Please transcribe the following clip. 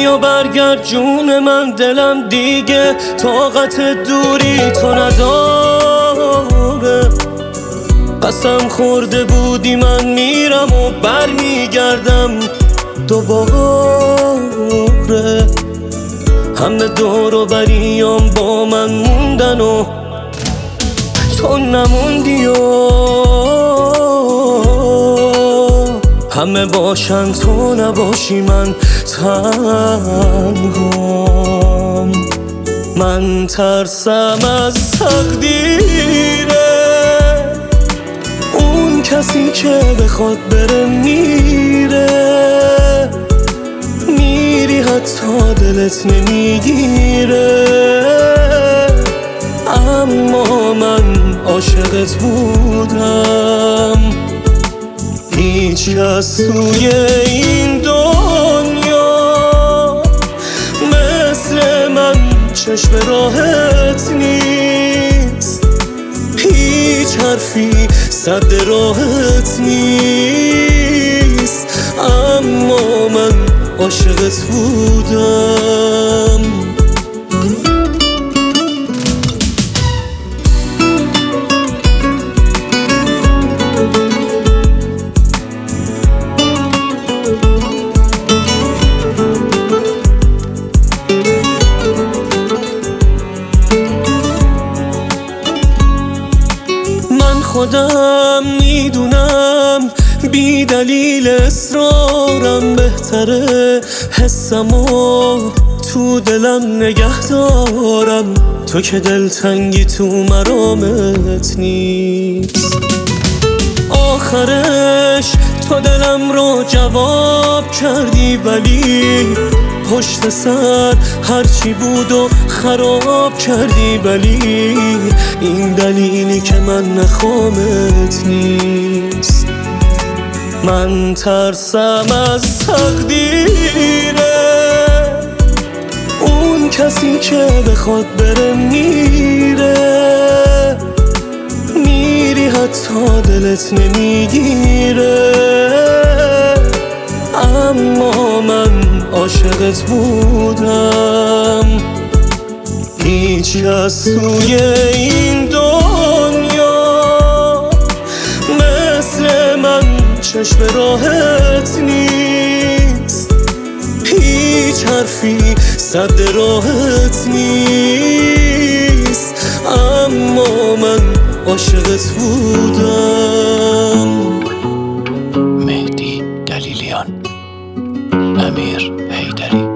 بیا برگرد جون من، دلم دیگه طاقت دوری تو نداره. قسم خورده بودی من میرم و برمیگردم دوباره. همه دور و بریام با من موندن و تو نموندی و همه باشن تو نباشی من تنهام. من ترسم از تقدیره، اون کسی که بخواد بره میره، میری حتی دلت نمیگیره. اما من عاشقت بودم، هیچ کس توی این دنیا مثل من چشم راحت نیست، هیچ حرفی سد راحت نیست. اما من عاشقت بودم. خودم میدونم بی دلیل اصرارم بهتره، حسمو تو دلم نگه دارم. تو که دلتنگی تو مرامت نیست، آخرش تو دلم رو جواب کردی، ولی پشت سر هرچی بود و خراب کردی. ولی این دلیلی که من نخوامت نیست. من ترسم از تقدیره، اون کسی که بخواد بره میره، میری حتی دلت نمیگیره. اما من عاشقت بودم، هیچ کس توی این دنیا مثل من چشم راحت نیست، هیچ حرفی سد راحت نیست. اما من عاشقت بودم. مهدی دلیلیان، امیر حیدری.